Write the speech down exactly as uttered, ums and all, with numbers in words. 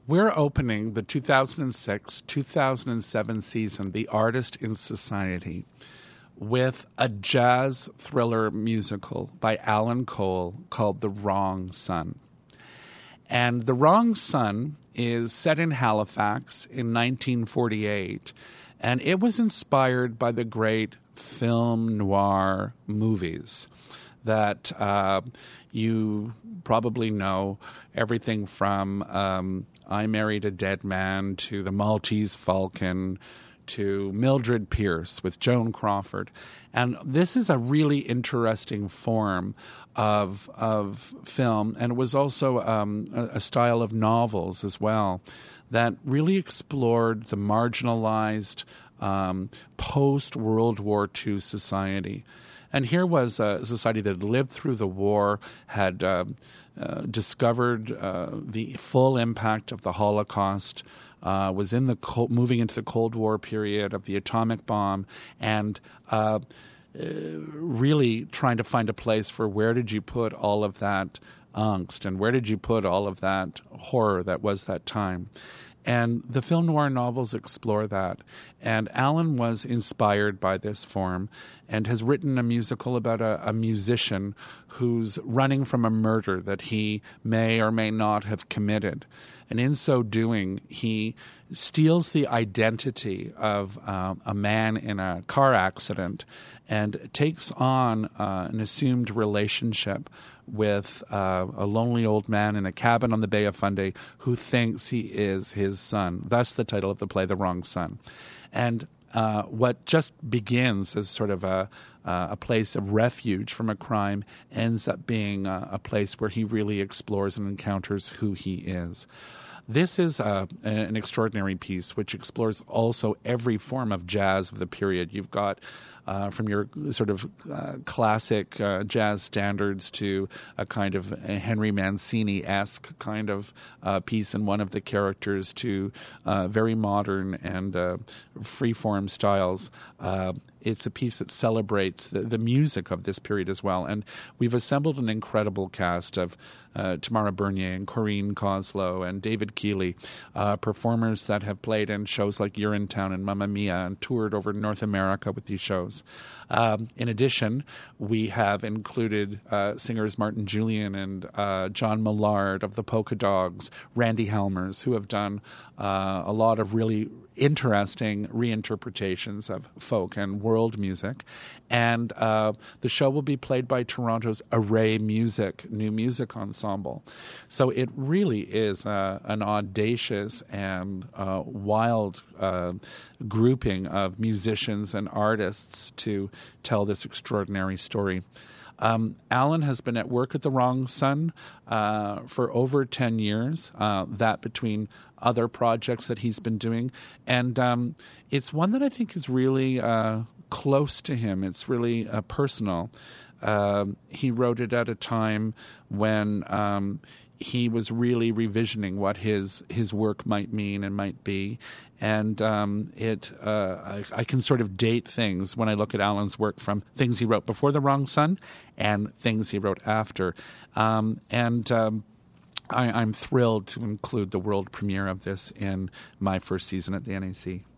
We're opening the two thousand six two thousand seven season, The Artist in Society, with a jazz thriller musical by Alan Cole called The Wrong Son. And The Wrong Son is set in Halifax in nineteen forty-eight, and it was inspired by the great film noir movies that uh, you probably know, everything from um, I Married a Dead Man to The Maltese Falcon to Mildred Pierce with Joan Crawford. And this is a really interesting form of of film, and it was also um, a, a style of novels as well that really explored the marginalized um, post-World War Two society. And here was a society that had lived through the war, had uh, uh, discovered uh, the full impact of the Holocaust, uh, was in the cold, moving into the Cold War period of the atomic bomb, and uh, uh, really trying to find a place for where did you put all of that angst and where did you put all of that horror that was that time. And the film noir novels explore that. And Alan was inspired by this form and has written a musical about a, a musician who's running from a murder that he may or may not have committed. And in so doing, he steals the identity of uh, a man in a car accident and takes on uh, an assumed relationship with uh, a lonely old man in a cabin on the Bay of Fundy who thinks he is his son. That's the title of the play, The Wrong Son. And uh, what just begins as sort of a, uh, a place of refuge from a crime ends up being a, a place where he really explores and encounters who he is. This is uh, an extraordinary piece which explores also every form of jazz of the period. You've got uh, from your sort of uh, classic uh, jazz standards to a kind of a Henry Mancini-esque kind of uh, piece in one of the characters to uh, very modern and uh, free-form styles. Uh, it's a piece that celebrates the, the music of this period as well. And we've assembled an incredible cast of uh, Tamara Bernier and Corinne Coslow and David Keeley, uh, performers that have played in shows like Urinetown and Mamma Mia and toured over North America with these shows. Um, in addition, we have included uh, singers Martin Julian and uh, John Millard of the Polka Dogs, Randy Helmers, who have done uh, a lot of really interesting reinterpretations of folk and world music. And uh, the show will be played by Toronto's Array Music, new music ensemble. So it really is uh, an audacious and uh, wild uh, grouping of musicians and artists to tell this extraordinary story. Um, Alan has been at work at The Wrong Son uh, for over ten years, uh, that between other projects that he's been doing. And um, it's one that I think is really uh, close to him. It's really uh, personal. Uh, he wrote it at a time when um, he was really revisioning what his his work might mean and might be. And um, it uh, I, I can sort of date things when I look at Alan's work from things he wrote before The Wrong Son and things he wrote after. Um, and um, I, I'm thrilled to include the world premiere of this in my first season at the N A C.